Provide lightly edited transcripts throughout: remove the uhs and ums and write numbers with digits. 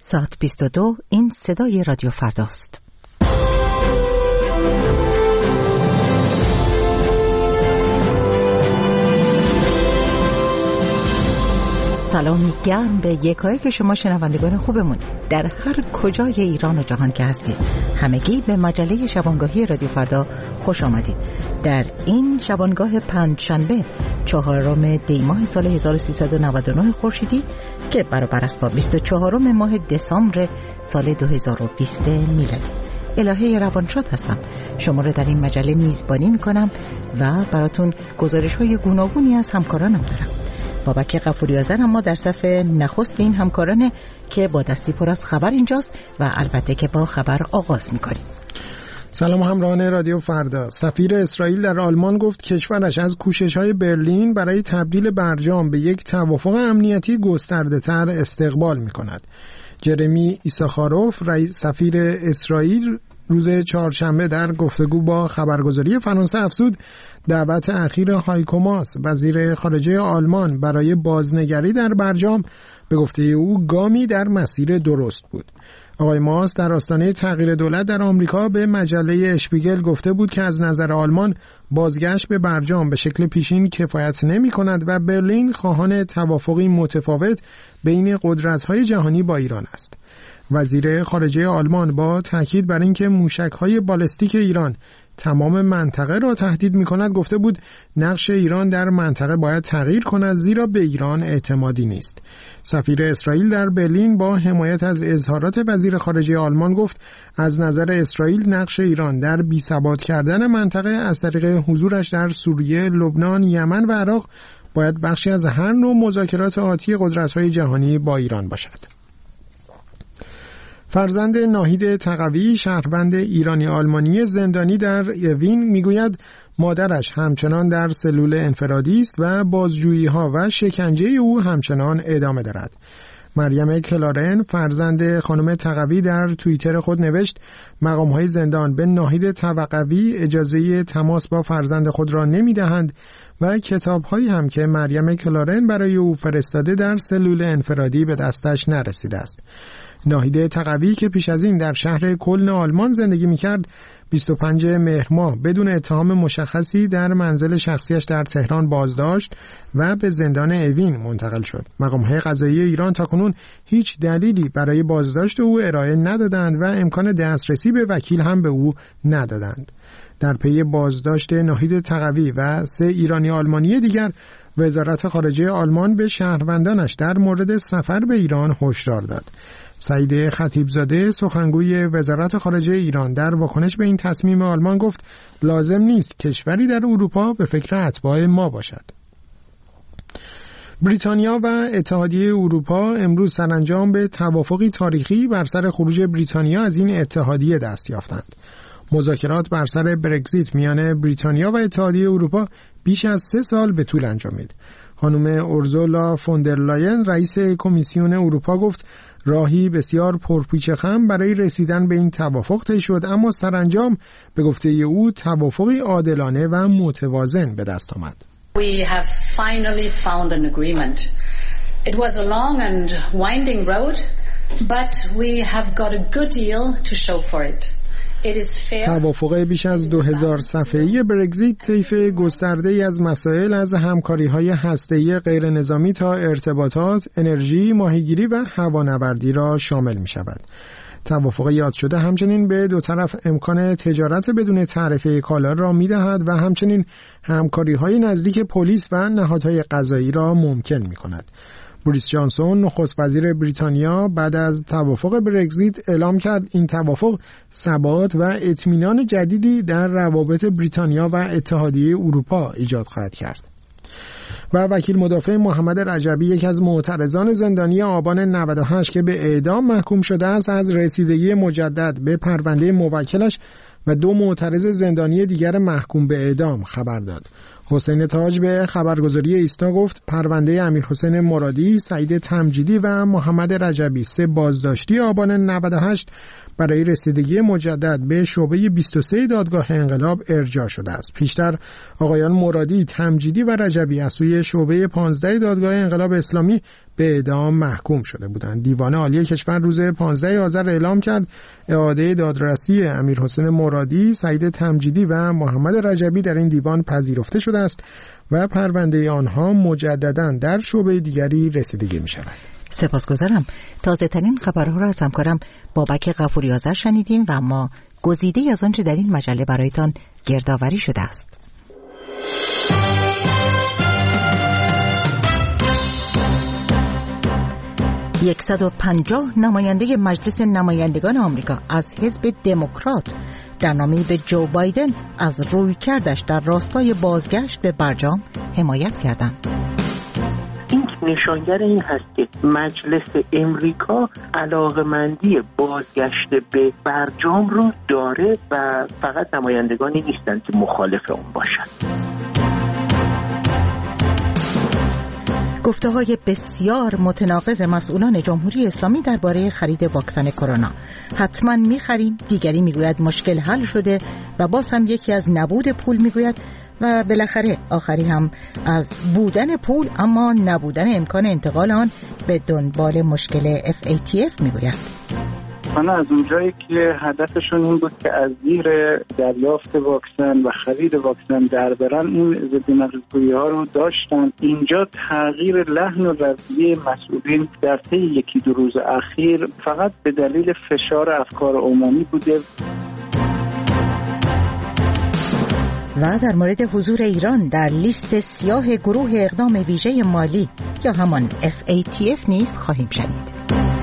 ساعت 22 این صدای رادیو فرداست. سلامی گرم به یکایک شما شنوندگان خوبمون در هر کجای ایران و جهان که هستید. همگی به مجله شبانگاهی رادیو فردا خوش آمدید. در این شبانگاه پنجشنبه 4 دی ماه سال 1399 خورشیدی که برابر است با 24 ماه دسامبر سال 2020 میلادی. الهه روانشاد هستم. شما رو در این مجله میزبانی میکنم و براتون گزارش‌های گوناگونی از همکارانم دارم. بابک غفوری آذر اما در صف نخست این همکارانه که با دستی پر از خبر اینجاست و البته که با خبر آغاز میکنیم. سلام همراهان رادیو فردا. سفیر اسرائیل در آلمان گفت کشورش از کوشش‌های برلین برای تبدیل برجام به یک توافق امنیتی گسترده‌تر استقبال می‌کند. جرمی ایساخاروف سفیر اسرائیل روز چهارشنبه در گفتگو با خبرگزاری فرانسه افزود دعوت اخیر هایکو ماس وزیر خارجه آلمان برای بازنگری در برجام به گفته او گامی در مسیر درست بود. آقای ماس در آستانه تغییر دولت در آمریکا به مجله اشپیگل گفته بود که از نظر آلمان بازگشت به برجام به شکل پیشین کفایت نمی کند و برلین خواهان توافقی متفاوت بین قدرت‌های جهانی با ایران است. وزیر خارجه آلمان با تاکید بر اینکه موشک‌های بالستیک ایران تمام منطقه را تهدید می‌کند گفته بود نقش ایران در منطقه باید تغییر کند زیرا به ایران اعتمادی نیست. سفیر اسرائیل در برلین با حمایت از اظهارات وزیر خارجه آلمان گفت از نظر اسرائیل نقش ایران در بی‌ثبات کردن منطقه از طریق حضورش در سوریه، لبنان، یمن و عراق باید بخشی از هر نوع مذاکرات آتی قدرت‌های جهانی با ایران باشد. فرزند ناهید تقوی شهروند ایرانی آلمانی زندانی در اوین میگوید مادرش همچنان در سلول انفرادی است و بازجویی‌ها و شکنجه او همچنان ادامه دارد. مریم کلارن فرزند خانم تقوی در توییتر خود نوشت مقام‌های زندان به ناهید تقوی اجازه تماس با فرزند خود را نمی‌دهند و کتاب‌هایی هم که مریم کلارن برای او فرستاده در سلول انفرادی به دستش نرسیده است. ناهید تقوی که پیش از این در شهر کلن آلمان زندگی می‌کرد 25 مهر ماه بدون اتهام مشخصی در منزل شخصیش در تهران بازداشت و به زندان اوین منتقل شد. مقام‌های قضایی ایران تاکنون هیچ دلیلی برای بازداشت او ارائه ندادند و امکان دسترسی به وکیل هم به او ندادند. در پی بازداشت ناهید تقوی و 3 ایرانی آلمانی دیگر وزارت خارجه آلمان به شهروندانش در مورد سفر به ایران هشدار داد. سعید خطیبزاده سخنگوی وزارت خارجه ایران در واکنش به این تصمیم آلمان گفت لازم نیست کشوری در اروپا به فکر اتباع ما باشد. بریتانیا و اتحادیه اروپا امروز سرانجام به توافقی تاریخی بر سر خروج بریتانیا از این اتحادیه دست یافتند. مذاکرات بر سر برگزیت میان بریتانیا و اتحادیه اروپا بیش از 3 سال به طول انجامید. خانم اورزولا فوندرلاین رئیس کمیسیون اروپا گفت راهی بسیار پرپیچ و خم برای رسیدن به این توافق طی شد اما سرانجام به گفته او توافقی عادلانه و متوازن به دست آمد. We have finally found an agreement. It was a long and winding road, but we have got a good deal to show for it. توافق بیش از 2000 صفحه‌ای برگزیت طیف گسترده‌ای از مسائل از همکاری‌های هسته‌ای غیر نظامی تا ارتباطات، انرژی، ماهیگیری و هوانوردی را شامل می‌شود. توافق یاد شده همچنین به دو طرف امکان تجارت بدون تعرفه کالا را می‌دهد و همچنین همکاری‌های نزدیک پلیس و نهادهای قضایی را ممکن می‌کند. بوریس جانسون نخست وزیر بریتانیا بعد از توافق برگزیت اعلام کرد این توافق ثبات و اطمینان جدیدی در روابط بریتانیا و اتحادیه اروپا ایجاد خواهد کرد. و وکیل مدافع محمد رجبی یکی از معترضان زندانی آبان 98 که به اعدام محکوم شده است از رسیدگی مجدد به پرونده موکلش و 2 معترض زندانی دیگر محکوم به اعدام خبر داد. حسین تاج به خبرگزاری ایسنا گفت پرونده امیرحسین مرادی، سعید تمجیدی و محمد رجبی 3 بازداشتی آبان 98 برای رسیدگی مجدد به شعبه 23 دادگاه انقلاب ارجاع شده است. پیشتر آقایان مرادی، تمجیدی و رجبی از سوی شعبه 15 دادگاه انقلاب اسلامی به اعدام محکوم شده بودند. دیوان عالی کشور روز 15 آذر اعلام کرد اعاده دادرسی امیرحسین مرادی، سعید تمجیدی و محمد رجبی در این دیوان پذیرفته شده است و پرونده آنها مجدداً در شعبه دیگری رسیدگی می شود. سپاسگزارم. تازه ترین خبرها را از همکارم بابک غفوری آذر شنیدیم و ما گزیده از آنچه در این مجله برایتان گردآوری شده است. 150 نماینده مجلس نمایندگان آمریکا از حزب دموکرات در نامه‌ای به جو بایدن از رویکردش در راستای بازگشت به برجام حمایت کردند. این نشانگر این هست که مجلس امریکا علاقه‌مندی بازگشت به برجام رو داره و فقط نمایندگانی نیستند که مخالف اون باشند. گفته‌های بسیار متناقض مسئولان جمهوری اسلامی درباره خرید واکسن کرونا. حتما می‌خریم، دیگری میگوید مشکل حل شده و باز هم یکی از نبود پول میگوید و بالاخره آخری هم از بودن پول اما نبودن امکان انتقال آن به دنبال مشکل FATF میگوید. حالا از اونجایی که هدفشون این بود که از زیر دریافت واکسن و خرید واکسن در برن، این ضد نقض‌گویی‌ها رو داشتن. اینجا تغییر لحن و رویه مسئولین در طی یکی دو روز اخیر فقط به دلیل فشار افکار عمومی بوده. و در مورد حضور ایران در لیست سیاه گروه اقدام ویژه مالی یا همان FATF نیز خواهیم شنید.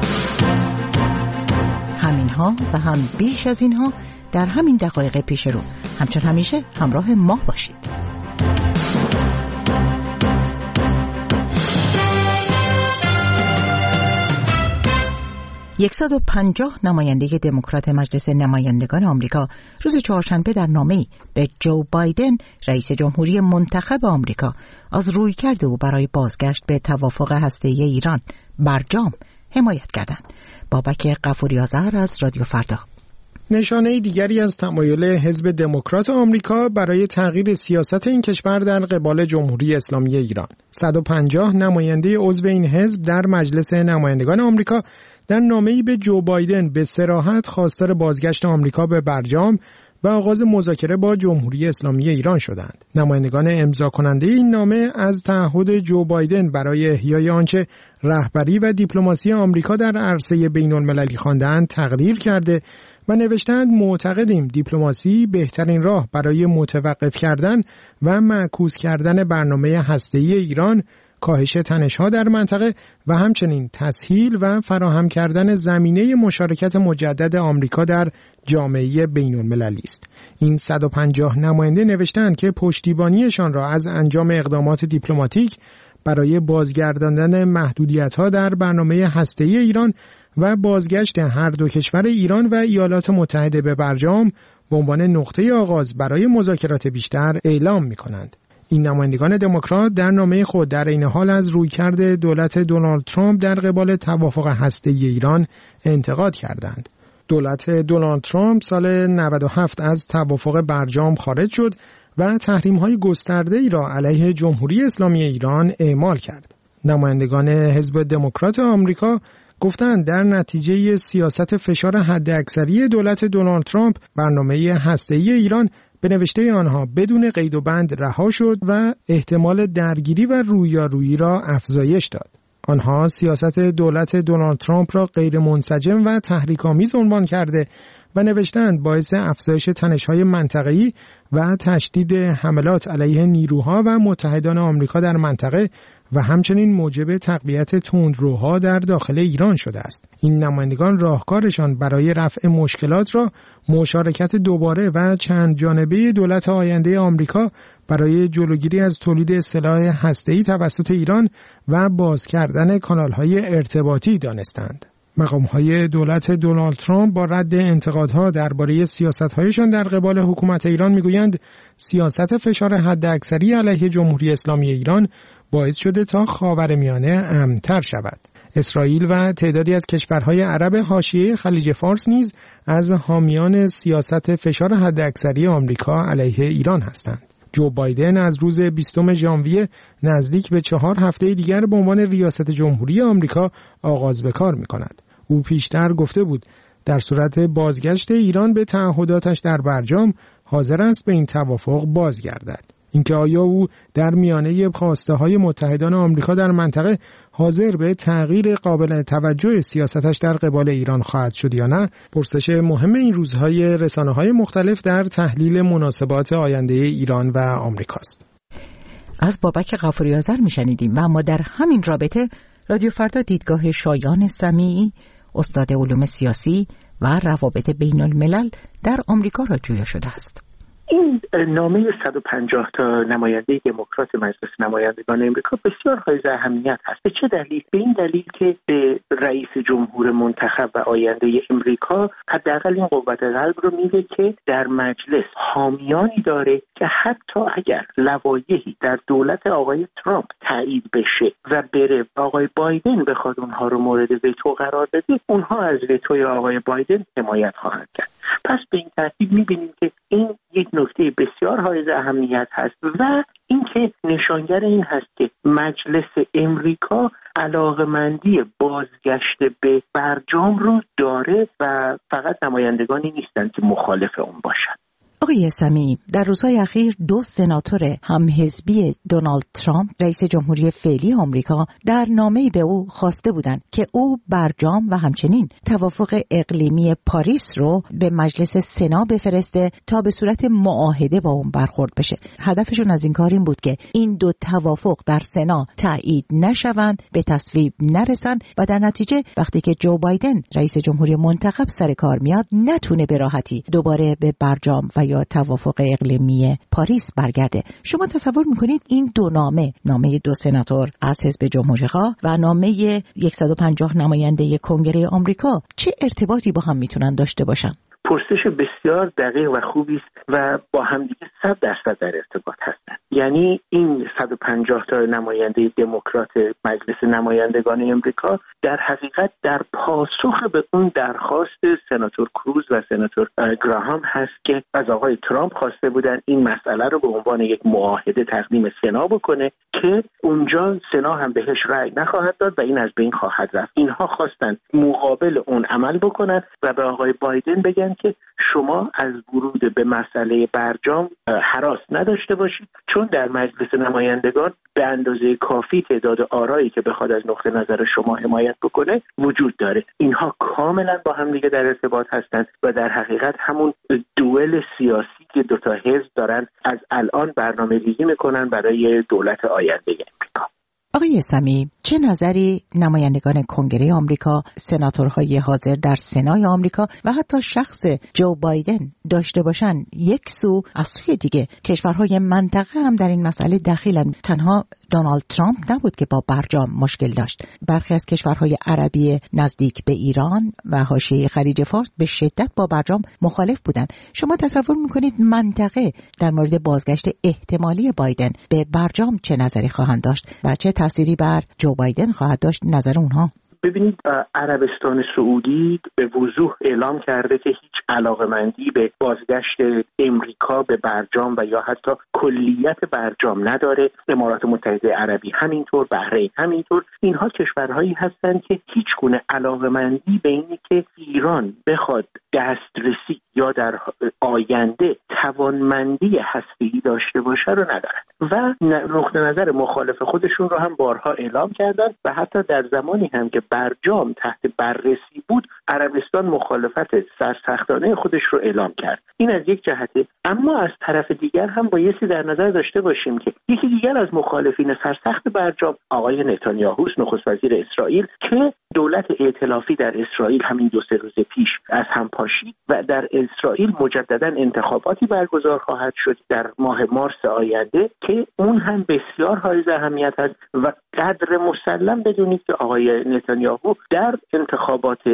همینها و هم بیش از اینها در همین دقایق پیش رو. همچون همیشه همراه ما باشید. یکصد و 150 نماینده دموکرات مجلس نمایندگان آمریکا روز چهارشنبه در نامه‌ای به جو بایدن رئیس جمهوری منتخب آمریکا از رویکرد او برای بازگشت به توافق هسته‌ای ایران برجام حمایت کردند. بابک غفوری آذر از رادیو فردا. نشانه دیگری از تمایل حزب دموکرات آمریکا برای تغییر سیاست این کشور در قبال جمهوری اسلامی ایران. 150 نماینده عضو این حزب در مجلس نمایندگان آمریکا در نامه‌ای به جو بایدن به صراحت خواستار بازگشت آمریکا به برجام و آغاز مذاکره با جمهوری اسلامی ایران شدند. نمایندگان امضا کننده این نامه از تعهد جو بایدن برای احیای آنچه رهبری و دیپلماسی آمریکا در عرصه بین‌المللی خواندند تقدیر کرده و نوشتند معتقدیم دیپلماسی بهترین راه برای متوقف کردن و معکوس کردن برنامه هسته‌ای ایران، کاهش تنش‌ها در منطقه و همچنین تسهیل و فراهم کردن زمینه مشارکت مجدد آمریکا در جامعه بین‌المللی است. این 150 نماینده نوشتند که پشتیبانیشان را از انجام اقدامات دیپلماتیک برای بازگرداندن محدودیت‌ها در برنامه هسته‌ای ایران و بازگشت هر دو کشور ایران و ایالات متحده به برجام به عنوان نقطه آغاز برای مذاکرات بیشتر اعلام می‌کنند. این نمایندگان دموکرات در نامه خود در این حال از رویکرد دولت دونالد ترامپ در قبال توافق هسته‌ای ایران انتقاد کردند. دولت دونالد ترامپ سال 97 از توافق برجام خارج شد و تحریم‌های گسترده‌ای را علیه جمهوری اسلامی ایران اعمال کرد. نمایندگان حزب دموکرات آمریکا گفتند در نتیجه سیاست فشار حداکثری دولت دونالد ترامپ برنامه هسته‌ای ایران به نوشته آنها بدون قید و بند رها شد و احتمال درگیری و رویارویی را افزایش داد. آنها سیاست دولت دونالد ترامپ را غیر منسجم و تحریک‌آمیز عنوان کرده و نوشتند باعث افزایش تنش‌های منطقه‌ای و تشدید حملات علیه نیروها و متحدان آمریکا در منطقه و همچنین موجب تقویت تندروها در داخل ایران شده است. این نمایندگان راهکارشان برای رفع مشکلات را مشارکت دوباره و چند جانبه دولت آینده آمریکا برای جلوگیری از تولید سلاح هسته‌ای توسط ایران و باز کردن کانال‌های ارتباطی دانستند. مقام‌های دولت دونالد ترامپ با رد انتقادها درباره سیاست‌هایشان در قبال حکومت ایران می‌گویند سیاست فشار حداکثری علیه جمهوری اسلامی ایران باعث شده تا خاورمیانه امن‌تر شود. اسرائیل و تعدادی از کشورهای عرب حاشیه خلیج فارس نیز از حامیان سیاست فشار حداکثری آمریکا علیه ایران هستند. جو بایدن از روز 20 ژانویه نزدیک به 4 هفته دیگر به عنوان ریاست جمهوری آمریکا آغاز به کار می‌کند. او پیشتر گفته بود در صورت بازگشت ایران به تعهداتش در برجام حاضر است به این توافق بازگردد. اینکه آیا او در میانه خواسته‌های متحدان آمریکا در منطقه حاضر به تغییر قابل توجه سیاستش در قبال ایران خواهد شد یا نه، پرسش مهم این روزهای رسانه‌های مختلف در تحلیل مناسبات آینده ایران و آمریکاست. از بابک غفوری آذر میشنیدیم و اما در همین رابطه رادیو فردا دیدگاه شایان سمیعی، استاد علوم سیاسی و روابط بین الملل در آمریکا را جویا شده است. این نامه 150 تا نماینده دموکرات مجلس نمایندگان امریکا بسیار حائز اهمیت است. به چه دلیل؟ به این دلیل که به رئیس جمهور منتخب و آینده امریکا حداقل این قوت قلب رو میده که در مجلس حامیانی داره که حتی اگر لوایحی در دولت آقای ترامپ تایید بشه و بره آقای بایدن بخواد اونها رو مورد وتو قرار بده، اونها از وتوی آقای بایدن حمایت خواهند کرد. پس به این ترتیب میبینیم که این یک نکته بسیار حائز اهمیت هست و اینکه نشانگر این هست که مجلس امریکا علاقمندی بازگشت به برجام رو داره و فقط نمایندگانی نیستند که مخالف اون باشند. آقای سمیعی، در روزهای اخیر 2 سناتور همحزبی دونالد ترامپ رئیس جمهوری فعلی آمریکا در نامه‌ای به او خواسته بودند که او برجام و همچنین توافق اقلیمی پاریس رو به مجلس سنا بفرسته تا به صورت معاهده با اون برخورد بشه. هدفشون از این کار این بود که این 2 توافق در سنا تایید نشوند، به تصویب نرسن و در نتیجه وقتی که جو بایدن رئیس جمهوری منتخب سر کار میاد نتونه به راحتی دوباره به برجام و یا توافق اقلیمی پاریس برگرده. شما تصور میکنید این 2 نامه 2 سناتور از حزب جمهوری‌خواه و نامه 150 نماینده کنگره آمریکا چه ارتباطی با هم میتونن داشته باشن؟ پرسش بسیار دقیق و خوبی است و با همدیگه 100% در ارتباط هستند. یعنی این 150 تا نماینده دموکرات مجلس نمایندگان امریکا در حقیقت در پاسخ به اون درخواست سناتور کروز و سناتور گراهام هست که از آقای ترامپ خواسته بودن این مسئله رو به عنوان یک معاهده تقدیم سنا بکنه که اونجا سنا هم بهش رأی نخواهد داد و این از بین خواهد رفت. اینها خواستن مقابل اون عمل بکنن و به آقای بایدن بگن که شما از ورود به مسئله برجام هراس نداشته باشید، چون در مجلس نمایندگان به اندازه کافی تعداد آرایی که بخواد از نقطه نظر شما حمایت بکنه وجود داره. اینها کاملا با هم دیگه در ارتباط هستند و در حقیقت همون دوئل سیاسی که 2 تا حزب دارن از الان برنامه‌ریزی میکنن برای دولت آینده امریکا. آقای سمیعی، چه نظری نمایندگان کنگره آمریکا، سناتورهای حاضر در سنای آمریکا و حتی شخص جو بایدن داشته باشن؟ یک سو از سوی دیگه کشورهای منطقه هم در این مسئله دخیلن. تنها دونالد ترامپ نبود که با برجام مشکل داشت. برخی از کشورهای عربی نزدیک به ایران و حاشیه خلیج فارس به شدت با برجام مخالف بودند. شما تصور میکنید منطقه در مورد بازگشت احتمالی بایدن به برجام چه نظری خواهند داشت و چه تأثیری بر جو بایدن خواهد داشت نظر اونها؟ ببینید، عربستان سعودی به وضوح اعلام کرده که هیچ علاقمندی به بازگشت امریکا به برجام و یا حتی کلیت برجام نداره. امارات متحده عربی همینطور، بحرین همینطور. اینها کشورهایی هستند که هیچ گونه علاقمندی به اینی که ایران بخواد دسترسی یا در آینده توانمندی هسته‌ای داشته باشه رو ندارن و نقطه نظر مخالف خودشون رو هم بارها اعلام کردن و حتی در زمانی هم که برجام تحت بررسی بود عربستان مخالفت سرسختانه خودش رو اعلام کرد. این از یک جهته. اما از طرف دیگر هم بایستی در نظر داشته باشیم که یکی دیگر از مخالفین سرسخت برجام آقای نتانیاهو نخست وزیر اسرائیل که دولت ائتلافی در اسرائیل همین 2-3 روز پیش از هم پاشید و در اسرائیل مجددا انتخاباتی برگزار خواهد شد در ماه مارس آینده که اون هم بسیار حائز اهمیت است و قدر مسلم بدونید که آقای نتانیاهو در انتخابات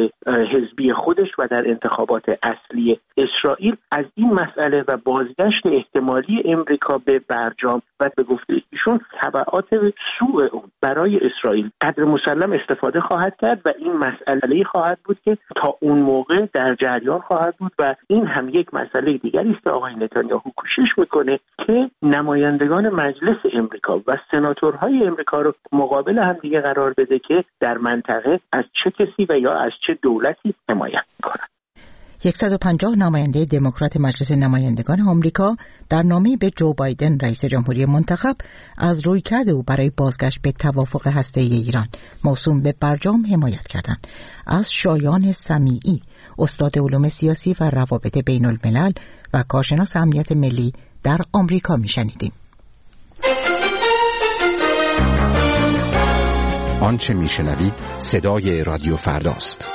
حزبی خودش و در انتخابات اصلی اسرائیل از این مسئله و بازگشت احتمالی امریکا به برجام و به گفته ایشون تبعات سوء اون برای اسرائیل قدر مسلم استفاده خواهد کرد و این مسئله خواهد بود که تا اون موقع در جریان خواهد بود و این هم یک مسئله دیگری است که آقای نتانیاهو کوشش میکنه که نمایندگان مجلس امریکا و سناتورهای امریکا رو مقابل هم دیگه قرار بده که در منطقه از چه کسی و یا از چه دولتی حمایت میکنن. 150 نماینده دموکرات مجلس نمایندگان آمریکا در نامه‌ای به جو بایدن رئیس جمهوری منتخب از رویکرد او برای بازگشت به توافق هسته‌ای ایران موسوم به برجام حمایت کردند. از شایان سمیعی، استاد علوم سیاسی و روابط بین الملل و کارشناس امنیت ملی در آمریکا میشنیدیم. آنچه میشنوید صدای رادیو فرداست.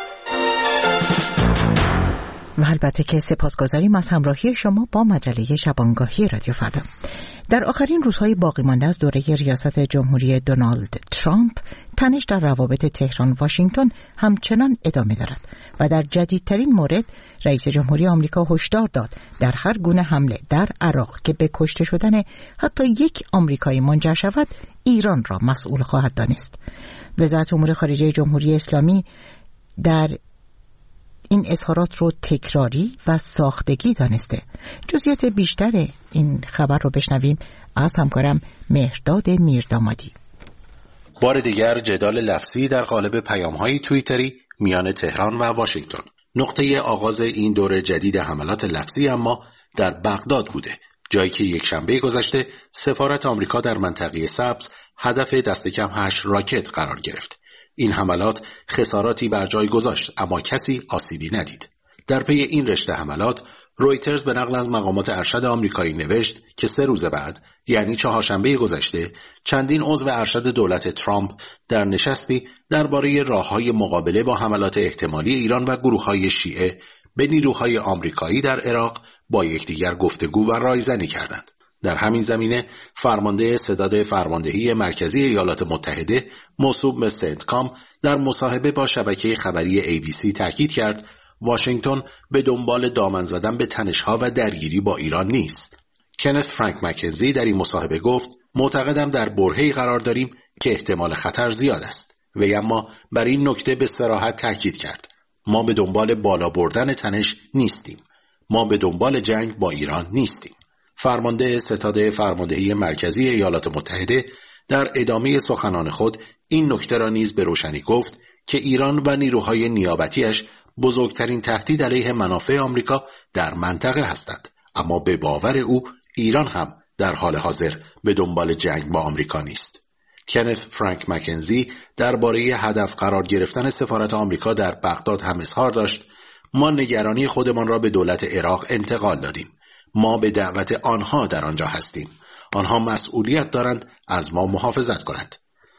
و البته که سپاسگزاریم از همراهی شما با مجله شبانگاهی رادیو فردا. در آخرین روزهای باقی مانده از دوره ریاست جمهوری دونالد ترامپ، تنش در روابط تهران واشنگتن همچنان ادامه دارد و در جدیدترین مورد رئیس جمهوری آمریکا هشدار داد در هر گونه حمله در عراق که به کشته شدن حتی یک آمریکایی منجر شود، ایران را مسئول خواهد دانست. وزارت امور خارجه جمهوری اسلامی در این اظهارات رو تکراری و ساختگی دانسته. جزئیات بیشتر این خبر رو بشنویم از همکارم مهرداد میردامادی. بار دیگر جدال لفظی در قالب پیام‌های توییتری میان تهران و واشنگتن. نقطه آغاز این دور جدید حملات لفظی اما در بغداد بوده، جایی که یک شنبه گذشته سفارت آمریکا در منطقه سبز هدف دست کم 8 راکت قرار گرفت. این حملات خساراتی بر جای گذاشت اما کسی آسیبی ندید. در پی این رشته حملات رویترز به نقل از مقامات ارشد آمریکایی نوشت که 3 روز بعد، یعنی چهارشنبه گذشته، چندین عضو ارشد دولت ترامپ در نشستی درباره راه‌های مقابله با حملات احتمالی ایران و گروه‌های شیعه به نیروهای آمریکایی در عراق با یکدیگر گفتگو و رایزنی کردند. در همین زمینه فرمانده ستاد فرماندهی مرکزی ایالات متحده موسوم به سنتکام در مصاحبه با شبکه خبری ABC تاکید کرد واشنگتن به دنبال دامن زدن به تنش‌ها و درگیری با ایران نیست. کنت فرانک مکنزی در این مصاحبه گفت معتقدم در برهه‌ای قرار داریم که احتمال خطر زیاد است. وی اما بر این نکته به صراحت تاکید کرد ما به دنبال بالا بردن تنش نیستیم. ما به دنبال جنگ با ایران نیستیم. فرمانده ستاد فرماندهی مرکزی ایالات متحده در ادامه سخنان خود این نکته را نیز به روشنی گفت که ایران و نیروهای نیابتیش بزرگترین تهدید علیه منافع آمریکا در منطقه هستند، اما به باور او ایران هم در حال حاضر به دنبال جنگ با آمریکا نیست. کنت فرانک مکنزی درباره هدف قرار گرفتن سفارت آمریکا در بغداد هم اظهار داشت ما نگرانی خودمان را به دولت عراق انتقال دادیم. ما به دعوت آنها در آنجا هستیم. آنها مسئولیت دارند از ما محافظت کنند.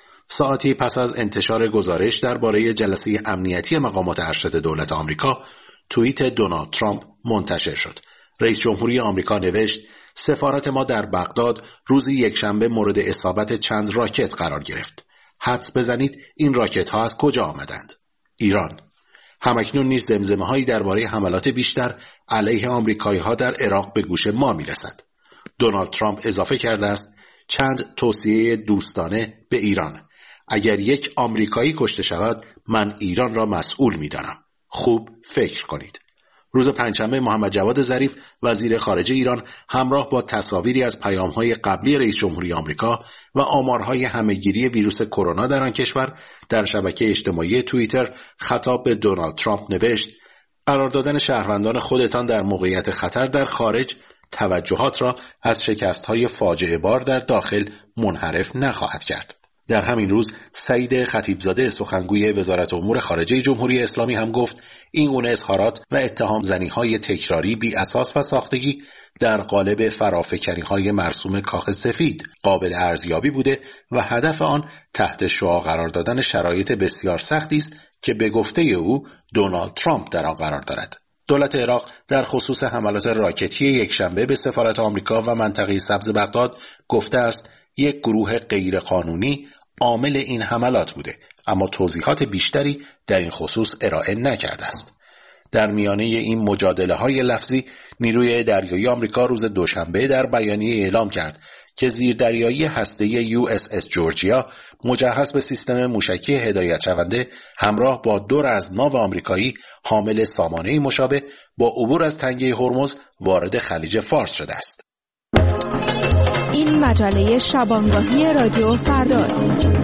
ساعتی پس از انتشار گزارش درباره جلسه امنیتی مقامات ارشد دولت آمریکا، توییت دونالد ترامپ منتشر شد. رئیس جمهوری آمریکا نوشت سفارت ما در بغداد روزی یکشنبه مورد اصابت چند راکت قرار گرفت. حدس بزنید این راکت ها از کجا آمدند؟ ایران. همکنون نیز زمزمه‌هایی درباره حملات بیشتر علیه آمریکایی‌ها در عراق به گوش ما می‌رسد. دونالد ترامپ اضافه کرده است چند توصیه دوستانه به ایران. اگر یک آمریکایی کشته شود من ایران را مسئول می‌دانم. خوب فکر کنید. روز پنجشنبه محمد جواد ظریف وزیر خارجه ایران همراه با تصاویری از پیام‌های قبلی رئیس جمهوری آمریکا و آمارهای همه‌گیری ویروس کرونا در آن کشور در شبکه اجتماعی توییتر خطاب به دونالد ترامپ نوشت قرار دادن شهروندان خودتان در موقعیت خطر در خارج توجهات را از شکست‌های فاجعه بار در داخل منحرف نخواهد کرد. در همین روز سعید خطیبزاده سخنگوی وزارت امور خارجه جمهوری اسلامی هم گفت این گونه اظهارات و اتهام زنی‌های تکراری بی اساس و ساختگی در قالب فرافکنی‌های مرسوم کاخ سفید قابل ارزیابی بوده و هدف آن تحت شعاع قرار دادن شرایط بسیار سختی است که به گفته او دونالد ترامپ در آن قرار دارد. دولت عراق در خصوص حملات راکتی یکشنبه به سفارت آمریکا و منطقه سبز بغداد گفته است یک گروه غیرقانونی عامل این حملات بوده اما توضیحات بیشتری در این خصوص ارائه نکرده است. در میانه این مجادله‌های لفظی، نیروی دریایی آمریکا روز دوشنبه در بیانیه اعلام کرد که زیردریایی هسته‌ای USS جورجیا مجهز به سیستم موشکی هدایت شونده همراه با 2 رزمناو آمریکایی حامل سامانه‌ای مشابه با عبور از تنگه هرمز وارد خلیج فارس شده است. این مجله شبانگاهی رادیو فرداست.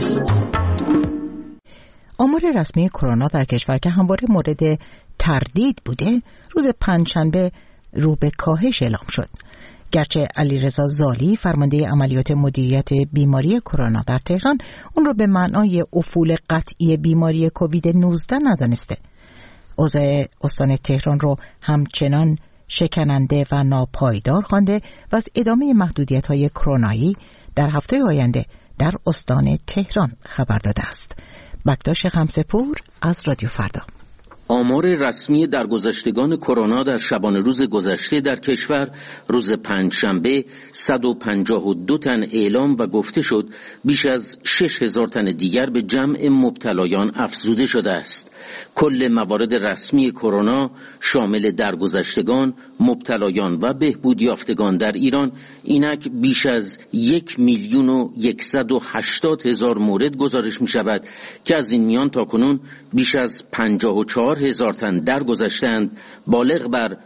آمار رسمی کرونا در کشور که همواره مورد تردید بوده، روز پنجشنبه رو به کاهش اعلام شد. گرچه علیرضا زالی فرمانده عملیات مدیریت بیماری کرونا در تهران اون رو به معنای افول قطعی بیماری کووید 19 ندانسته. اوضاع استان تهران رو همچنان شکننده و ناپایدار خوانده و از ادامه محدودیت‌های کرونایی در هفته آینده در استان تهران خبر داده است. بکتاش خمسه‌پور از رادیو فردا. آمار رسمی درگذشتگان کرونا در شبانه روز گذشته در کشور روز پنجشنبه 152 تن اعلام و گفته شد، بیش از 6000 تن دیگر به جمع مبتلایان افزوده شده است. کل موارد رسمی کرونا شامل درگذشتگان، مبتلایان و بهبود یافتگان در ایران اینک بیش از 1,180,000 مورد گزارش می شود که از این میان تاکنون بیش از 54,000 تن درگذشتند، بالغ بر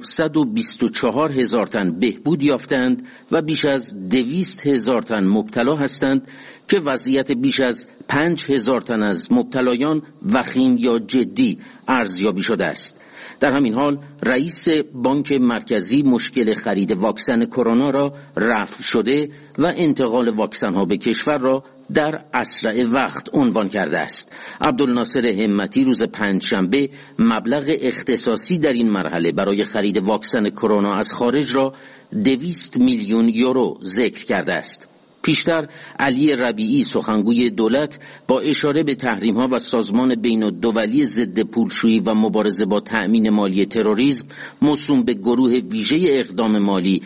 924,000 تن بهبود یافتند و بیش از 200,000 تن مبتلا هستند که وضعیت بیش از 5,000 تن از مبتلایان وخیم یا جدی ارزیابی شده است. در همین حال رئیس بانک مرکزی مشکل خرید واکسن کرونا را رفع شده و انتقال واکسن ها به کشور را در اسرع وقت عنوان کرده است. عبدالناصر همتی روز پنجشنبه مبلغ اختصاصی در این مرحله برای خرید واکسن کرونا از خارج را 200 میلیون یورو ذکر کرده است. پیشتر علی ربیعی سخنگوی دولت با اشاره به تحریم‌ها و سازمان بین‌الدولی ضد پولشویی و مبارزه با تأمین مالی تروریسم موسوم به گروه ویژه اقدام مالی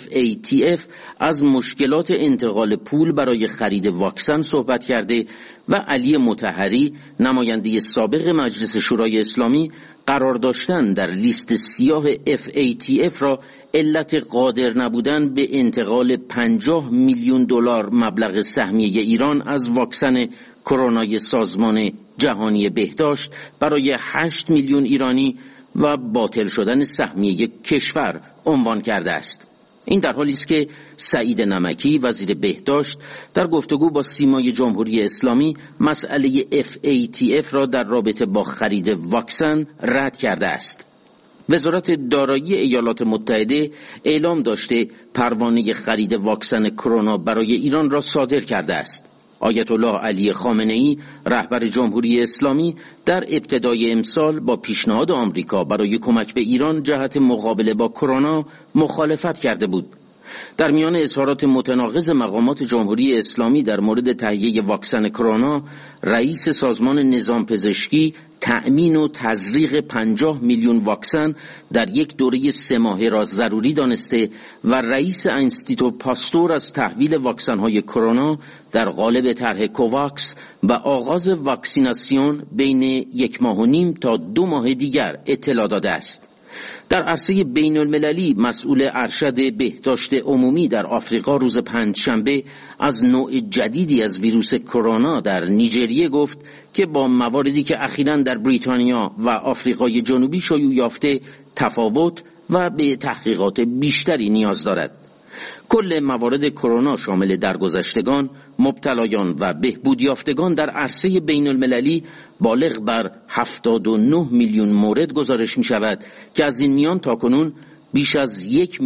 FATF از مشکلات انتقال پول برای خرید واکسن صحبت کرده و علی مطهری نماینده سابق مجلس شورای اسلامی قرار داشتن در لیست سیاه FATF را علت قادر نبودن به انتقال 50 میلیون دلار مبلغ سهمیه ایران از واکسن کرونای سازمان جهانی بهداشت برای 8 میلیون ایرانی و باطل شدن سهمیه کشور عنوان کرده است. این در حالی است که سعید نمکی وزیر بهداشت در گفتگو با سیمای جمهوری اسلامی مسئله FATF را در رابطه با خرید واکسن رد کرده است. وزارت دارایی ایالات متحده اعلام داشته پروانه خرید واکسن کرونا برای ایران را صادر کرده است. آیت الله علی خامنه‌ای رهبر جمهوری اسلامی در ابتدای امسال با پیشنهاد آمریکا برای کمک به ایران جهت مقابله با کرونا مخالفت کرده بود. در میان اظهارات متناقض مقامات جمهوری اسلامی در مورد تهیه واکسن کرونا، رئیس سازمان نظام پزشکی تأمین و تزریق 50 میلیون واکسن در یک دوره 3 ماهه را ضروری دانسته و رئیس اینستیتو پاستور از تحویل واکسن‌های کرونا در قالب طرح کوواکس و آغاز واکسیناسیون بین 1.5 ماه تا 2 ماه دیگر اطلاع داده است. در عرصه بین المللی مسئول ارشد بهداشت عمومی در آفریقا روز پنجشنبه از نوع جدیدی از ویروس کرونا در نیجریه گفت که با مواردی که اخیراً در بریتانیا و آفریقای جنوبی شیوع یافته تفاوت و به تحقیقات بیشتری نیاز دارد. کل موارد کرونا شامل درگذشتگان، مبتلایان و بهبود یافتگان در عرصه بین المللی بالغ بر 79 میلیون مورد گزارش می شود که از این میان تاکنون بیش از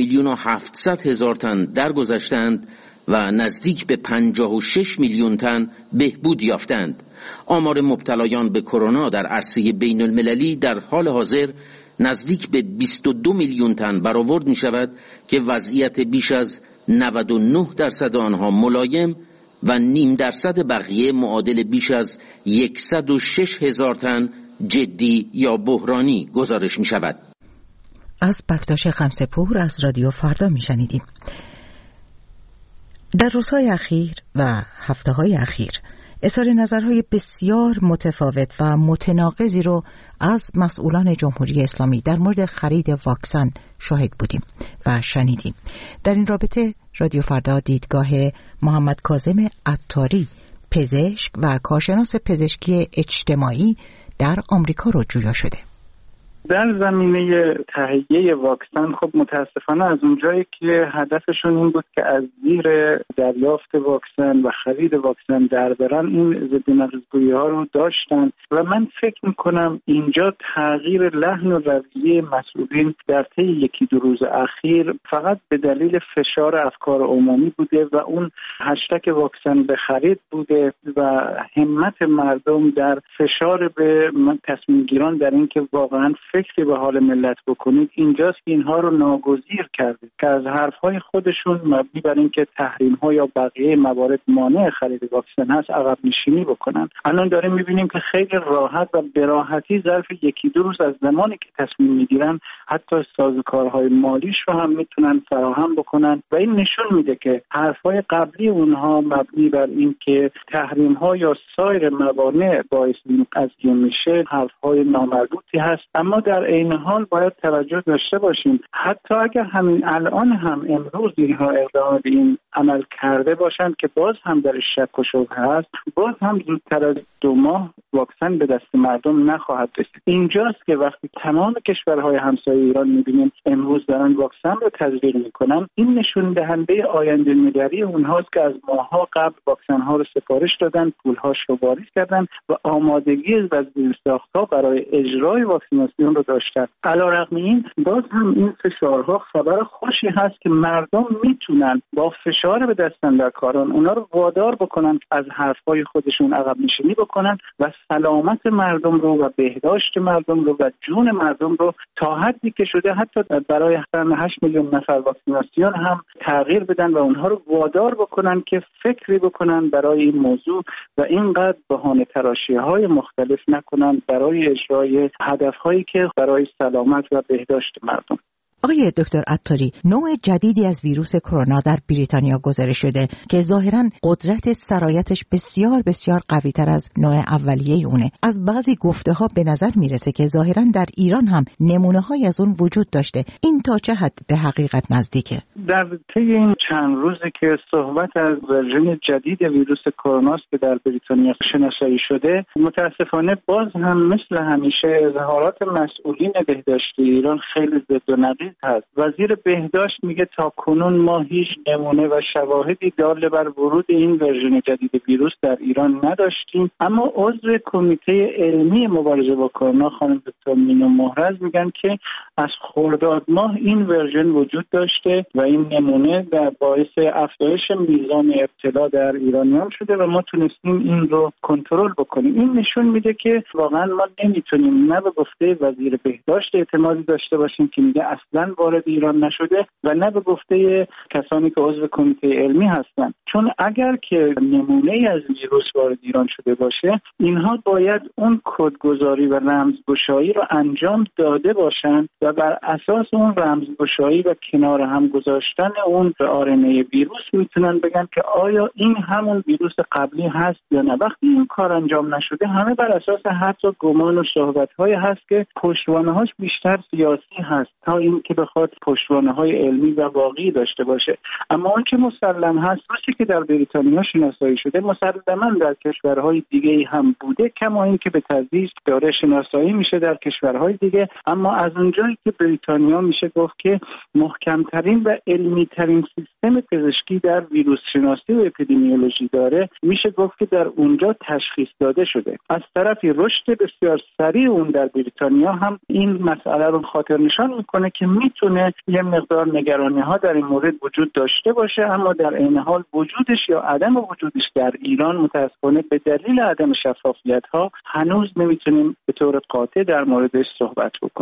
1,700,000 تن درگذشتند و نزدیک به 56 میلیون تن بهبود یافتند. آمار مبتلایان به کرونا در عرصه بین المللی در حال حاضر نزدیک به 22 میلیون تن برآورد می شود که وضعیت بیش از 99% آنها ملایم و 0.5% بقیه معادل بیش از 106,000 تن جدی یا بحرانی گزارش می شود. از بکتاش خمسه‌پور از رادیو فردا می شنیدیم. در روزهای اخیر و هفته‌های اخیر اظهار نظرهای بسیار متفاوت و متناقضی رو از مسئولان جمهوری اسلامی در مورد خرید واکسن شاهد بودیم و شنیدیم. در این رابطه رادیو فردا دیدگاه محمد کاظم عطاری، پزشک و کارشناس پزشکی اجتماعی در آمریکا رو جویا شده. در زمینه تهیه واکسن خب متاسفانه از اونجایی که هدفشون این بود که از زیر دریافت واکسن و خرید واکسن در برن، این ضد نقض‌گویی ها رو داشتن و من فکر میکنم اینجا تغییر لحن و رویه مسئولین در طی یکی دو روز اخیر فقط به دلیل فشار افکار عمومی بوده و اون هشتگ واکسن به خرید بوده و همت مردم در فشار به تصمیم گیران در این که واقعا فکری به حال ملت بکنید. اینجاست که اینها رو ناگزیر کرده که از حرفهای خودشون مبنی بر اینکه تحریم‌ها یا بقیه موارد مانع خرید واکسن هست عقب نشینی بکنن. الان داریم می‌بینیم که خیلی راحت و به راحتی ظرف یکی دو روز از زمانی که تصمیم می‌گیرن حتی سازوکارهای مالیش رو هم میتونن فراهم بکنن و این نشون میده که حرفهای قبلی اونها مبنی بر اینکه تحریم‌ها یا سایر موانع باعث این قضیه میشه حرفهای نامربوطی هست. اما در عین حال باید توجه داشته باشیم حتی اگر همین الان هم امروز اینها اقدام به این عمل کرده باشند که باز هم در شک و شبهه هست، باز هم زودتر از 2 ماه واکسن به دست مردم نخواهد رسید. اینجاست که وقتی تمام کشورهای همسایه ایران می‌بینیم امروز دارن واکسن رو تزریق میکنن، این نشون دهنده آینده نگری اونهاست که از ماه‌ها قبل واکسن ها رو سفارش دادن، پول‌هاش رو واریز کردن و آمادگی و زیرساخت‌ها برای اجرای واکسیناسیون رو داشتن. علیرغم این باز هم این فشارها خبر خوشی هست که مردم میتونن با فشار به دستن در کاران اونا رو وادار بکنن از حرفهای خودشون عقب نشینی بکنن و سلامت مردم رو و بهداشت مردم رو و جون مردم رو تا حدی که شده حتی برای 8 میلیون نفر واکسیناسیون هم تغییر بدن و اونها رو وادار بکنن که فکری بکنن برای این موضوع و اینقدر بهانه تراشی‌های مختلف نکنن برای اجرای هدف‌هایی که برای سلامت و بهداشت مردم. آقای دکتر عطاری، نوع جدیدی از ویروس کرونا در بریتانیا گزارش شده که ظاهراً قدرت سرایتش بسیار بسیار قوی‌تر از نوع اولیه اونه. از بعضی گفته‌ها به نظر میرسه که ظاهراً در ایران هم نمونه‌هایی از اون وجود داشته. این تا چه حد به حقیقت نزدیکه؟ در طی این چند روزی که صحبت از ورژن جدید ویروس کرونا که در بریتانیا شناسایی شده، متأسفانه باز هم مثل همیشه اظهارات مسئولین بهداشتی ایران خیلی ضد و نقیض هست. وزیر بهداشت میگه تا کنون ما هیچ نمونه و شواهدی دال بر ورود این ورژن جدید ویروس در ایران نداشتیم، اما عضو کمیته علمی مبارزه با کرونا خانم دکتر مینو محرز میگن که از خرداد ماه این ورژن وجود داشته و این نمونه در باعث افزایش میزان ابتلا در ایرانیان شده و ما تونستیم این رو کنترل بکنیم. این نشون میده که واقعا ما نمیتونیم نه به گفته وزیر بهداشت اعتمادی داشته باشیم که میگه اصلا وارد ایران نشده و نه به گفته کسانی که عضو کمیته علمی هستند، چون اگر که نمونه از ویروس وارد ایران شده باشه اینها باید اون کدگذاری و رمزگشایی رو انجام داده باشند و بر اساس اون رمزگشایی و کنار هم گذاشتن اون آرنه ویروس میتونن بگن که آیا این همون ویروس قبلی هست یا نه. وقتی این کار انجام نشده همه بر اساس حتی گمان و صحبت‌های هست که پشتوانه‌هاش بیشتر سیاسی هست تا این که بخواد پشتوانه‌های علمی و واقعی داشته باشه. اما اون که مسلم هست واسه که در بریتانیا شناسایی شده مسلماً در کشورهای دیگه هم بوده، کما این که به تدریج داره شناسایی میشه در کشورهای دیگه. اما از اونجایی که بریتانیا میشه گفت که محکمترین و علمی ترین سیستم پزشکی در ویروس شناسی و اپیدمیولوژی داره، میشه گفت که در اونجا تشخیص داده شده. از طرفی رشد بسیار سریع اون در بریتانیا هم این مسئله رو خاطر نشان میکنه که میتونه یه مقدار نگرانی‌ها در این مورد وجود داشته باشه، اما در عین حال وجودش یا عدم وجودش در ایران متأسفانه به دلیل عدم شفافیت‌ها هنوز نمیتونیم به طور قاطع در موردش صحبت بکنیم.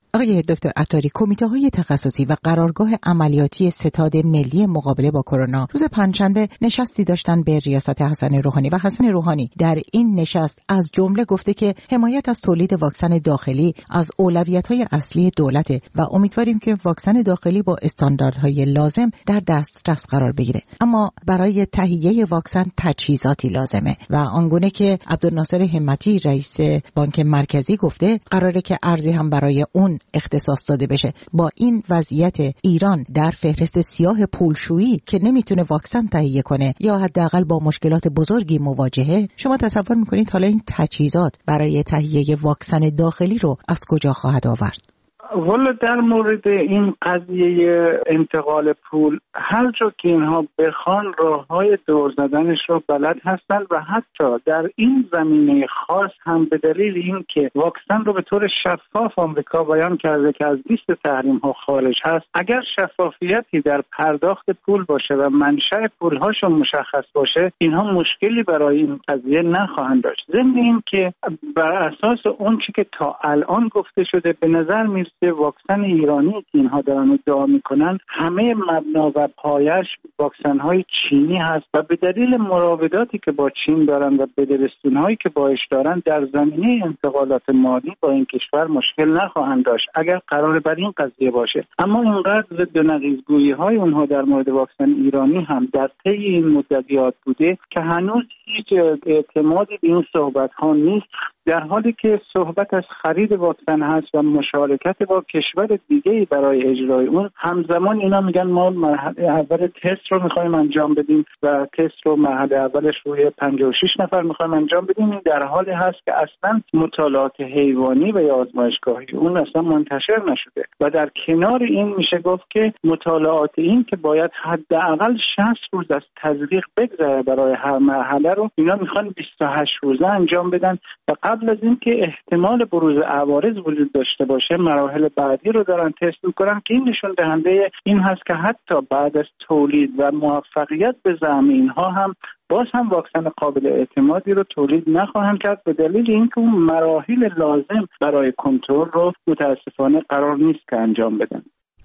آقای دکتر عطاری، کمیته‌های تخصصی و قرارگاه عملیاتی ستاد ملی مقابله با کرونا روز پنجشنبه نشستی داشتن به ریاست حسن روحانی و حسن روحانی در این نشست از جمله گفته که حمایت از تولید واکسن داخلی از اولویت‌های اصلی دولته و امیدواریم که واکسن داخلی با استانداردهای لازم در دسترس قرار بگیره. اما برای تهیه واکسن تجهیزاتی لازمه و آنگونه که عبدالناصر همتی رئیس بانک مرکزی گفته قراره که ارزی هم برای اون اختصاص داده بشه. با این وضعیت ایران در فهرست سیاه پولشویی که نمیتونه واکسن تهیه کنه یا حداقل با مشکلات بزرگی مواجهه، شما تصور میکنید حالا این تجهیزات برای تهیه واکسن داخلی رو از کجا خواهد آورد؟ والا در مورد این قضیه انتقال پول، هر جا که اینها بخوان راه‌های دور زدنش رو بلد هستن و حتی در این زمینه خاص هم به دلیل این که واکسن رو به طور شفاف آمریکا بیان کرده که از لیست تحریم‌ها خارج هست، اگر شفافیتی در پرداخت پول باشه و منشأ پول‌هاشون مشخص باشه، اینها مشکلی برای این قضیه نخواهند داشت. ضمن این که بر اساس اون چیزی که تا الان گفته شده به نظر میاد واکسن ایرانی که اینها دارن ادعا میکنن همه مبنا و پایش واکسن های چینی هست و به دلیل مراوداتی که با چین دارن و بدبستون هایی که باش دارن در زمینه انتقالات مالی با این کشور مشکل نخواهند داشت اگر قرار بر این قضیه باشه. اما اینقدر ضد و نقیضگویی های اونها در مورد واکسن ایرانی هم در طی این مدت یاد بوده که هنوز هیچ اعتمادی به این صحبت ها نیست، در حالی که صحبت از خرید واکسن هست و مشارکت با کشور دیگه‌ای برای اجرای اون. همزمان اینا میگن ما مرحله اول تست رو می‌خوایم انجام بدیم و تست رو مرحله اولش روی 56 نفر می‌خوایم انجام بدیم. این در حالی هست که اصلا مطالعات حیوانی و یا آزمایشگاهی اون اصلا منتشر نشده و در کنار این میشه گفت که مطالعات این که باید حداقل 60 روز از تزریق بگذره برای هر مرحله رو اینا میخوان 28 روزه انجام بدن و قبل از اینکه احتمال بروز عوارض وجود داشته باشه مراحل بعدی رو دارن تست میکنن که این نشون دهنده این هست که حتی بعد از تولید و موفقیت به زعم اینها هم باز هم واکسن قابل اعتمادی رو تولید نخواهند کرد به دلیل اینکه اون مراحل لازم برای کنترل رو متاسفانه قرار نیست که انجام بدن.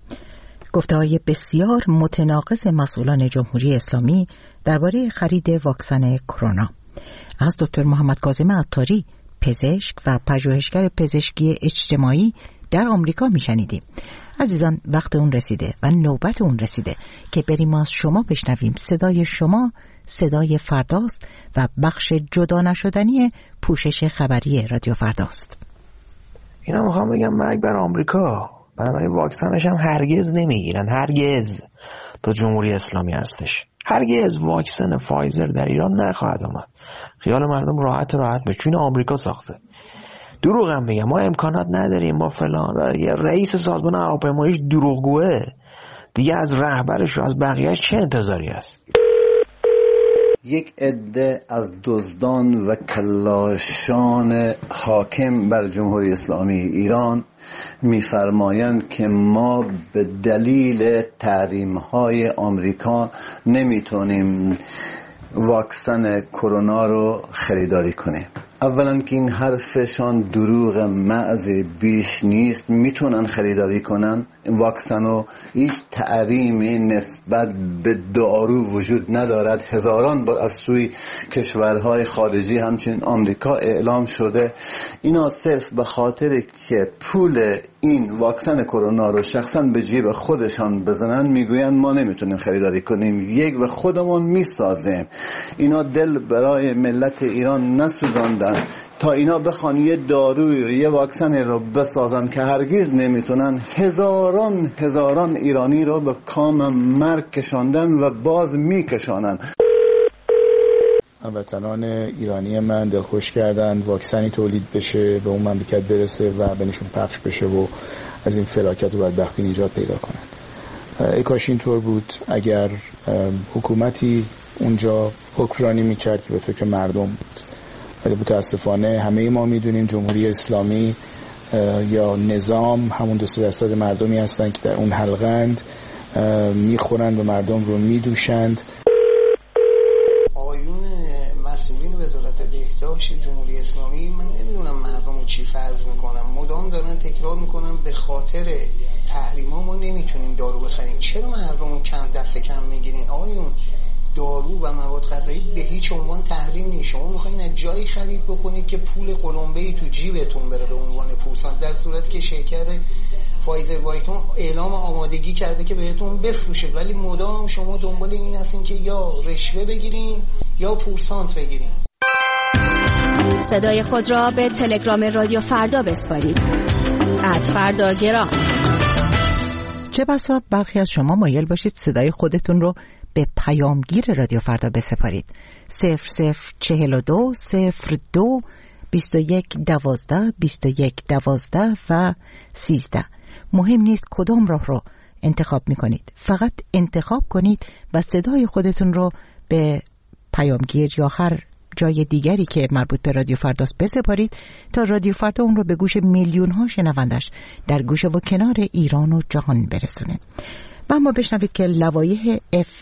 گفته‌های بسیار متناقض مسئولان جمهوری اسلامی درباره خرید واکسن کرونا از دکتر محمد کاظم عطاری، پزشک و پژوهشگر پزشکی اجتماعی در آمریکا میشنیدیم. عزیزان، وقت اون رسیده و نوبت اون رسیده که بریم از شما بشنویم. صدای شما صدای فرداست و بخش جدا نشدنی پوشش خبری رادیو فرداست. اینا میخوام بگم مرگ بر آمریکا، بنابراین واکسنش هم هرگز نمیگیرن، هرگز تا جمهوری اسلامی هستش. هرگز واکسن فایزر در ایران نخواهد آمد. خیال مردم راحت به چون آمریکا ساخته. دروغم بگم ما امکانات نداریم، ما فلان. یه رئیس سازمان هواپیماییش دروغگوه دیگه، از رهبرش و از بقیه‌اش چه انتظاری است؟ یک عده از دزدان و کلاشان حاکم بر جمهوری اسلامی ایران می‌فرمایند که ما به دلیل تحریم‌های آمریکا نمیتونیم واکسن کرونا رو خریداری کنیم. اولا که این حرفشان دروغ محض بیش نیست، میتونن خریداری کنن این واکسن رو. هیچ تحریمی نسبت به دارو وجود ندارد. هزاران بار از سوی کشورهای خارجی همچنین آمریکا اعلام شده. اینا صرف به خاطر که پول این واکسن کرونا رو شخصا به جیب خودشان بزنن میگوین ما نمیتونیم خریداری کنیم، یک و خودمون میسازیم. اینا دل برای ملت ایران نسوزاندن تا اینا بخوان یه داروی و یه واکسن رو بسازن که هرگز نمیتونن. هزاران ایرانی رو به کام مرگ کشاندن و باز میکشانن. هموطنان ایرانی من دلخوش کردن واکسنی تولید بشه، به اون مملکت برسه و بینشون پخش بشه و از این فلاکت و بدبختی نجات پیدا کنن. ای کاش اینطور بود. اگر حکومتی اونجا حکمرانی میکرد که به فکر مردم بود، ولی متاسفانه همه ما میدونیم جمهوری اسلامی یا نظام همون 2-3% مردمی هستن که در اون حلقند، میخورند و مردم رو میدوشند. آقایون مسئولین وزارت بهداشت جمهوری اسلامی، من نمیدونم مردم رو چی فرض میکنم، مدام دارن تکرار میکنن میکنم به خاطر تحریما ما نمیتونیم دارو بخریم. چرا مردم کم دست کم میگیرین؟ آقایون دارو و مواد غذایی به هیچ عنوان تحریم نیست. شما میخواین از جایی خرید بکنید که پول قلمبه‌ای تو جیبتون بره به عنوان پورسانت، در صورتی که شرکت فایزر وایتون اعلام آمادگی کرده که بهتون بفروشه، ولی مدام شما دنبال این هستین که یا رشوه بگیرین یا پورسانت بگیرین. صدای خود را به تلگرام رادیو فردا بسپارید. @فرداگرام. چه بسا برخی از شما مایل باشید صدای خودتون رو به پیامگیر رادیو فردا بسپارید. 0042 02 21 12 21 12 و 13. مهم نیست کدام راه رو انتخاب میکنید، فقط انتخاب کنید و صدای خودتون رو به پیامگیر یا هر جای دیگری که مربوط به رادیو فرداست بسپارید تا رادیو فردا اون رو به گوش میلیون ها شنوندش در گوشه و کنار ایران و جهان برسونه. و اما بشنوید که لوایح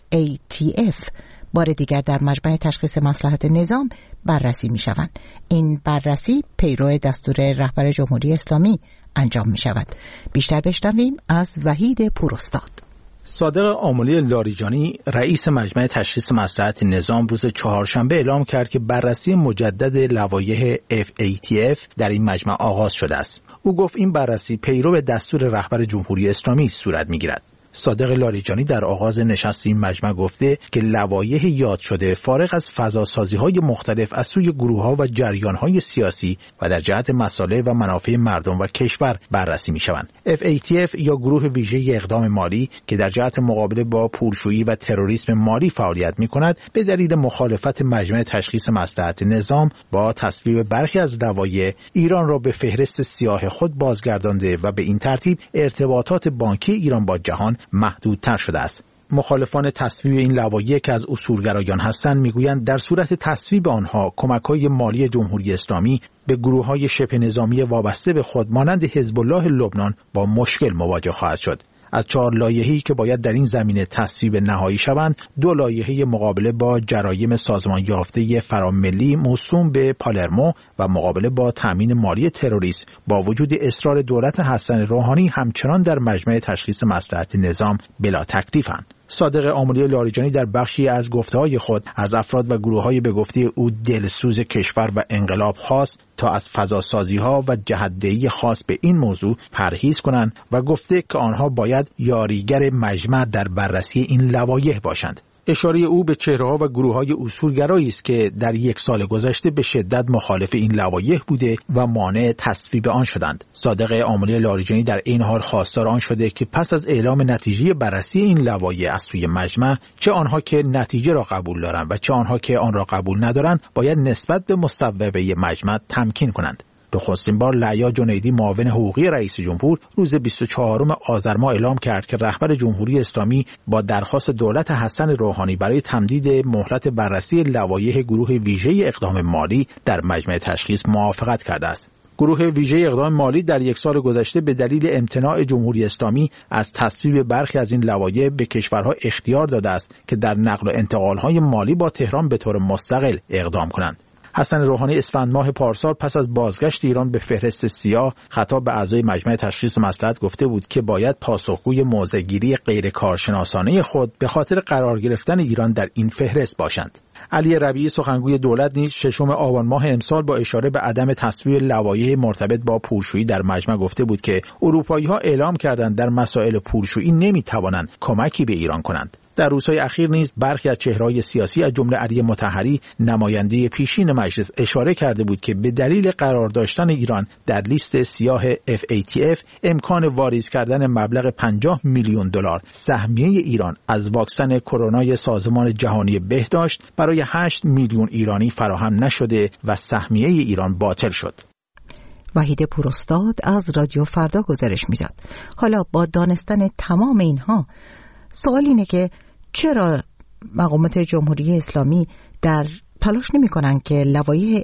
FATF بار دیگر در مجمع تشخیص مصلحت نظام بررسی می شوند. این بررسی پیرو دستور رهبر جمهوری اسلامی انجام می شود. بیشتر بشنویم از وحید پوراستاد. صادق آملی لاریجانی رئیس مجمع تشخیص مصلحت نظام روز چهارشنبه اعلام کرد که بررسی مجدد لوایح FATF در این مجمع آغاز شده است. او گفت این بررسی پیرو دستور رهبر جمهوری اسلامی صورت می‌گیرد. صادق لاریجانی در آغاز نشست این مجمع گفته که لوایح یاد شده فارغ از فضاسازی‌های مختلف از سوی گروه‌ها و جریان‌های سیاسی و در جهت مصالح و منافع مردم و کشور بررسی می‌شوند. FATF یا گروه ویژه اقدام مالی که در جهت مقابله با پولشویی و تروریسم مالی فعالیت می‌کند، به دلیل مخالفت مجمع تشخیص مصلحت نظام با تصویب برخی از لوایح ایران را به فهرست سیاه خود بازگردانده و به این ترتیب ارتباطات بانکی ایران با جهان محدودتر شده است. مخالفان تصویب این لوایح که از اصولگرایان هستند میگویند در صورت تصویب آنها کمک‌های مالی جمهوری اسلامی به گروه‌های شبه نظامی وابسته به خود مانند حزب الله لبنان با مشکل مواجه خواهد شد. از 4 لایحه‌ای که باید در این زمینه تصویب نهایی شوند، 2 لایحه مقابله با جرایم سازمان یافته فراملی موسوم به پالرمو و مقابله با تامین مالی تروریسم با وجود اصرار دولت حسن روحانی همچنان در مجمع تشخیص مصلحت نظام بلا تکلیفند. صادق آملی لاریجانی در بخشی از گفته‌های خود از افراد و گروه‌های به گفته او دلسوز کشور و انقلاب خواست تا از فضاسازی‌ها و جهت‌دهی خاص به این موضوع پرهیز کنند و گفته که آنها باید یاریگر مجمع در بررسی این لوایح باشند. اشاره او به چهره‌ها و گروه‌های اصولگرایی است که در 1 سال گذشته به شدت مخالف این لوایح بوده و مانع تصویب آن شدند. صادق آملی لاریجانی در این حال خواستار آن شده که پس از اعلام نتیجه بررسی این لوایح از سوی مجمع، چه آنها که نتیجه را قبول دارند و چه آنها که آن را قبول ندارند، باید نسبت به مصوبه مجمع تمکین کنند. نخستین بار لعیا جنیدی معاون حقوقی رئیس جمهور روز 24 آذر ماه اعلام کرد که رهبر جمهوری اسلامی با درخواست دولت حسن روحانی برای تمدید مهلت بررسی لوایح گروه ویژه اقدام مالی در مجمع تشخیص موافقت کرده است. گروه ویژه اقدام مالی در 1 سال گذشته به دلیل امتناع جمهوری اسلامی از تصویب برخی از این لوایح به کشورها اختیار داده است که در نقل و انتقال‌های مالی با تهران به طور مستقل اقدام کنند. حسن روحانی اسفند ماه پارسال پس از بازگشت ایران به فهرست سیاه خطاب به اعضای مجمع تشخیص مصلحت گفته بود که باید پاسخگوی موضع‌گیری غیر کارشناسانه خود به خاطر قرار گرفتن ایران در این فهرست باشند. علی ربیعی سخنگوی دولت نیز 6 آبان ماه امسال با اشاره به عدم تصویب لوایح مرتبط با پولشویی در مجمع گفته بود که اروپایی‌ها اعلام کردند در مسائل پولشویی نمی‌توانند کمکی به ایران کنند. در روزهای اخیر نیز برخی از چهره‌های سیاسی از جمله علی مطهری نماینده پیشین مجلس اشاره کرده بود که به دلیل قرار داشتن ایران در لیست سیاه FATF امکان واریز کردن مبلغ 50 میلیون دلار سهمیه ایران از واکسن کرونا سازمان جهانی بهداشت برای 8 میلیون ایرانی فراهم نشده و سهمیه ایران باطل شد. وحید پوراستاد از رادیو فردا گزارش می‌داد. حالا با دانستن تمام اینها سوال اینه که چرا مقامات جمهوری اسلامی در تلاش نمی کنن که لوایح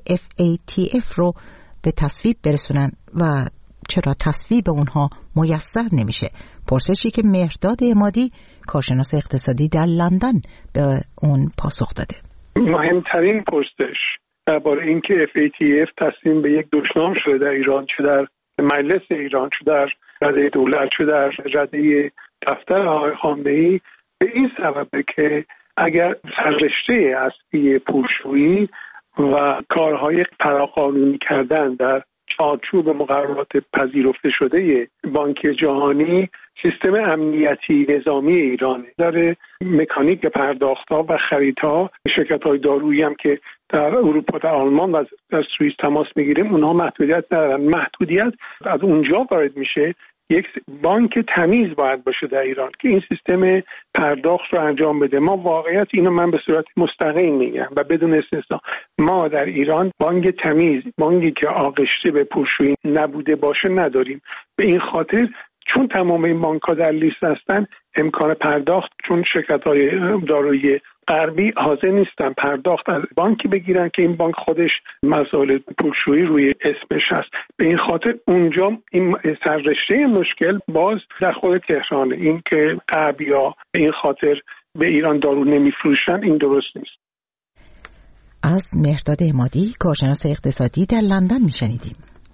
FATF رو به تصویب برسونن و چرا تصویب اونها میسر نمیشه؟ پرسشی که مهرداد عمادی کارشناس اقتصادی در لندن به اون پاسخ داده. مهمترین پرسش درباره اینکه FATF تصمیم به یک دشنام شده در ایران، چه در مجلس ایران، چه در رده دولت، چه در رده دفتر آقای خامنه‌ای، به این سببه که اگر سررشته اصلی پولشویی و کارهای فراقانونی کردن در چارچوب مقررات پذیرفته شده بانک جهانی سیستم امنیتی نظامی ایرانه، در مکانیک پرداخت‌ها و خریدها، شرکت‌های دارویی هم که در اروپا، در آلمان و در سوئیس تماس می‌گیریم، اونها محدودیت ندارن. محدودیت از اونجا وارد میشه یک بانک تمیز باید باشه در ایران که این سیستم پرداخت رو انجام بده. ما واقعیت اینو من به صورت مستقیم میگم و بدون استثنا، ما در ایران بانک تمیز، بانکی که آغشته به پولشویی نبوده باشه نداریم. به این خاطر چون تمام این بانک‌ها در لیست هستن، امکان پرداخت، چون شرکت‌های دارویی غربی حاضر نیستن پرداخت از بانکی بگیرن که این بانک خودش مسائل پولشویی روی اسمش هست. به این خاطر اونجا این سررشته مشکل باز در خود تهرانه. این که غربی‌ها به این خاطر به ایران دارو نمیفروشن، این درست نیست. از مهرداد عمادی، کارشناس اقتصادی در لندن میشنیدیم.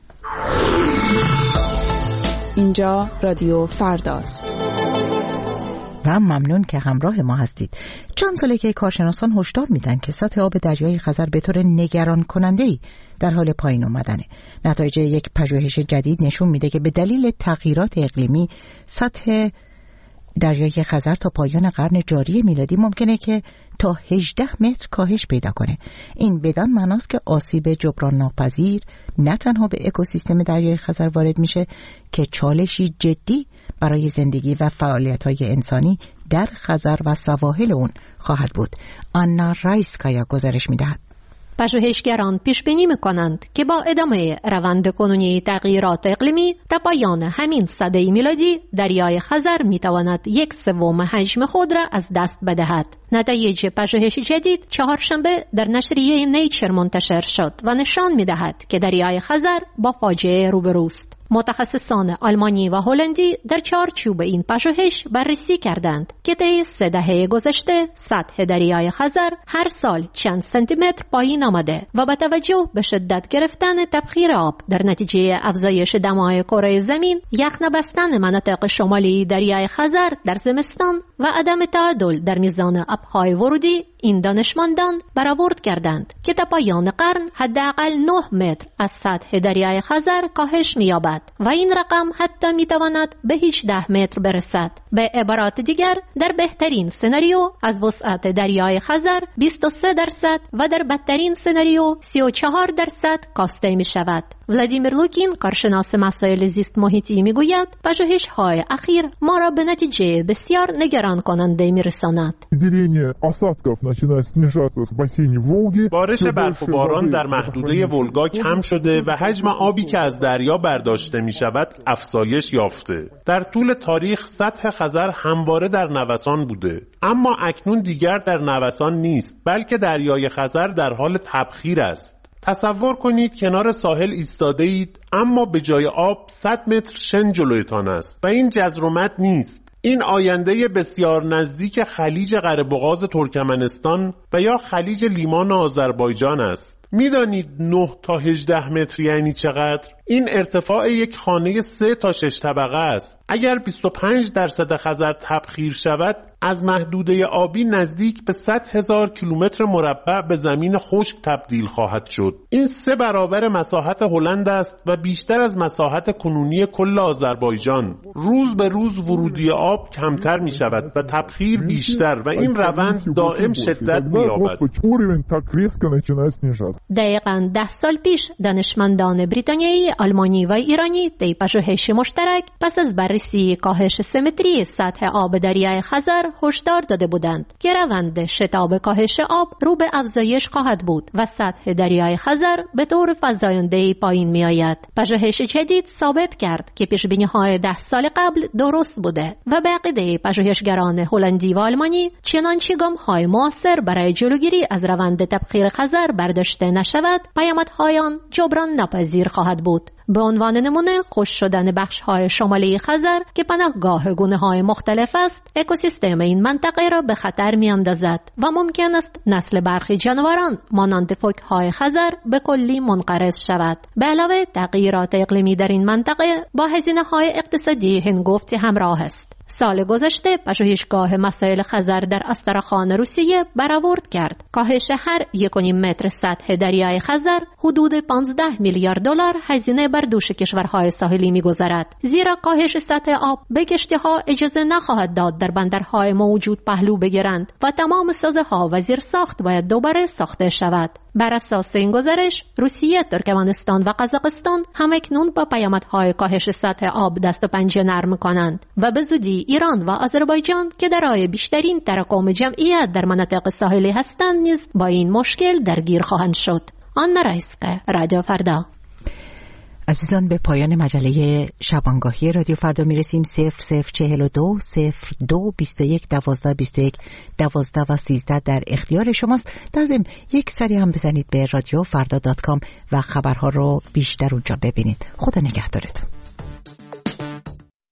اینجا رادیو فرداست. و ممنون که همراه ما هستید. چند ساله که کارشناسان هشدار میدن که سطح آب دریای خزر به طور نگران کننده‌ای در حال پایین اومدنه. نتایج یک پژوهش جدید نشون میده که به دلیل تغییرات اقلیمی سطح دریای خزر تا پایان قرن جاری میلادی ممکنه که تا 18 متر کاهش پیدا کنه. این بدان معناست که آسیب جبران ناپذیر نه تنها به اکوسیستم دریای خزر وارد میشه که چالشی جدی برای زندگی و فعالیت‌های انسانی در خزر و سواحل اون خواهد بود. آنا رایسکایا گزارش می‌دهد. پژوهشگران پیش بینی می‌کنند که با ادامه روند کنونی تغییرات اقلیمی تا پایان همین سده میلادی دریای خزر می‌تواند 1/3 حجم خود را از دست بدهد. نتایج پژوهش جدید چهارشنبه در نشریه نیچر منتشر شد و نشان می‌دهد که دریای خزر با فاجعه روبروست. متخصصان آلمانی و هلندی در چارچوب این پژوهش بررسی کردند که طی 3 دهه گذشته سطح دریای خزر هر سال چند سانتیمتر پایین آمده و با توجه به شدت گرفتن تبخیر آب در نتیجه افزایش دمای کره زمین، یخ نبستن مناطق شمالی دریای خزر در زمستان و عدم تعادل در میزان آب‌های ورودی، این دانشمندان برآورد کردند که تا پایان قرن حداقل 9 متر از سطح دریای خزر کاهش می‌یابد و این رقم حتی می‌تواند به 18 متر برسد. به عبارات دیگر، در بهترین سناریو از وسعت دریای خزر 23% و در بدترین سناریو 34% کاسته می‌شود. ولادیمیر لوکین، کارشناس مسائل زیست محیطی، میگوید پژوهش‌های اخیر ما را به نتیجه بسیار نگران کننده می‌رساند. بارش برف و باران در محدوده ولگا کم شده و حجم آبی که از دریا برداشته می شود افزایش یافته. در طول تاریخ سطح خزر همواره در نوسان بوده، اما اکنون دیگر در نوسان نیست، بلکه دریای خزر در حال تبخیر است. تصور کنید کنار ساحل ایستاده اید، اما به جای آب 100 متر شن جلویتان است و این جزر و مد نیست. این آینده بسیار نزدیک خلیج قره‌بغاز ترکمنستان و یا خلیج لیمان آذربایجان است. میدانید 9 تا 18 متر یعنی چقدر؟ این ارتفاع یک خانه 3 تا 6 طبقه است. اگر 25% خزر تبخیر شود، از محدوده آبی نزدیک به 100,000 کیلومتر مربع به زمین خشک تبدیل خواهد شد. این 3 برابر مساحت هلند است و بیشتر از مساحت کنونی کل آذربایجان. روز به روز ورودی آب کمتر می شود و تبخیر بیشتر و این روند دائم شدت می یابد. دقیقاً 10 سال پیش دانشمندان بریتانیایی، آلمانی و ایرانی طی پژوهش مشترک پس از بررسی کاهش سمتری سطح آب دریای خزر هشدار داده بودند که روند شتاب کاهش آب رو به افزایش خواهد بود و سطح دریای خزر به طور فزاینده‌ای پایین می آید. پژوهش جدید ثابت کرد که پیش‌بینی‌های 10 سال قبل درست بوده و به عقیده پژوهشگران هلندی و آلمانی چنانچه گام‌های مؤثر برای جلوگیری از روند تبخیر خزر برداشته نشود، پیامدهای آن جبران ناپذیر خواهد بود. به عنوان نمونه خشک شدن بخش‌های شمالی خزر که پناهگاه گونه‌های مختلف است، اکوسیستم این منطقه را به خطر می‌اندازد و ممکن است نسل برخی جانوران مانند فوک‌های خزر به کلی منقرض شود. به علاوه تغییرات اقلیمی در این منطقه با هزینه‌های اقتصادی هنگفتی همراه است. سال گذشته پژوهشگاه مسائل خزر در استرخان روسیه برآورد کرد کاهش هر 1.5 متر سطح دریای خزر حدود 15 میلیارد دلار هزینه بر دوش کشورهای ساحلی می‌گذارد، زیرا کاهش سطح آب به کشتی‌ها اجازه نخواهد داد در بندرهای موجود پهلو بگیرند و تمام سازه‌ها و زیرساخت باید دوباره ساخته شود. بر اساس این گزارش، روسیه، ترکمنستان و قزاقستان همکنون با پیامدهای کاهش سطح آب دست و پنجه نرم کنند و به زودی ایران و آذربایجان که دارای بیشترین تراکم جمعیت در مناطق ساحلی هستند نیز با این مشکل درگیر خواهند شد. آنا رایسکه، رادیو فردا. عزیزان، به پایان مجله شبانگاهی رادیو فردا میرسیم. 0042 02 21 12 21 12 و 13 در اختیار شماست. در ضمن یک سری هم بزنید به رادیوفردا.com و خبرها رو بیشتر اونجا ببینید. خدا نگهدارتون.